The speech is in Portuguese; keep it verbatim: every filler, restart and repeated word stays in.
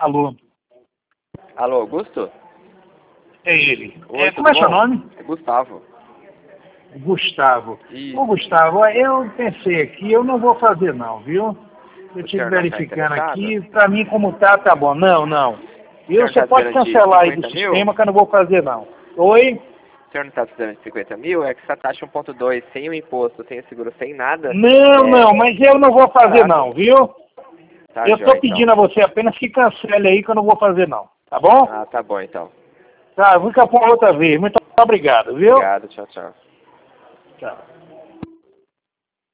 Alô? Alô, Augusto? É ele. Oi, É, tudo como é seu bom? nome? É Gustavo. Gustavo. Isso. Ô, Gustavo, eu pensei aqui, eu não vou fazer não, viu? Eu O estive senhor não está verificando interessado? aqui, pra mim como tá, tá bom. Não, não. O Eu, senhor você está pode precisando de cancelar aí do cinquenta mil? sistema que eu não vou fazer não. Oi? O senhor não está precisando de cinquenta mil? É que essa taxa um ponto dois, sem o imposto, sem o seguro, sem nada, Não, é não, mas eu não vou fazer barato. não, viu? Tá, Eu joia, tô então. pedindo a você apenas que cancele aí que eu não vou fazer não. Tá bom? Ah, tá bom, então. Tá, fica por outra vez. Muito obrigado, viu? Obrigado, tchau, tchau. Tchau.